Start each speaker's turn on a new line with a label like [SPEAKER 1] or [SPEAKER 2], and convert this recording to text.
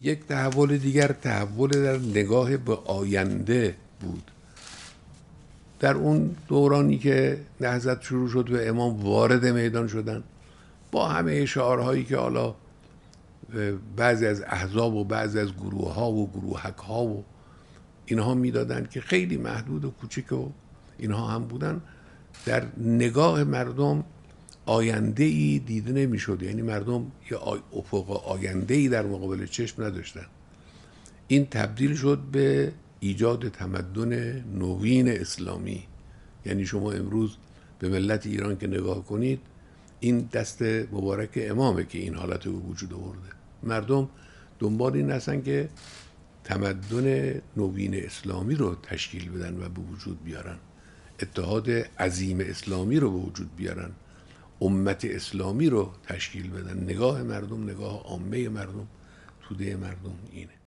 [SPEAKER 1] یک تحول دیگر تحول در نگاه به آینده بود. در اون دورانی که نهضت شروع شد و امام وارد میدان شدن با همه شعارهایی که حالا بعضی از احزاب و بعضی از گروه ها و گروهک ها و اینها میدادن که خیلی محدود و کوچیک و اینها هم بودن، در نگاه مردم آینده ای دیده نمی شد. یعنی مردم یه افق آینده ای در مقابل چشم نداشتن. این تبدیل شد به ایجاد تمدن نوین اسلامی. یعنی شما امروز به ملت ایران که نگاه کنید، این دست مبارک امامه که این حالت به وجود آورده. مردم دنبال این هستن که تمدن نوین اسلامی رو تشکیل بدن و به وجود بیارن، اتحاد عظیم اسلامی رو به وجود بیارن، امت اسلامی رو تشکیل بدن. نگاه مردم، نگاه عامه مردم، توده مردم اینه.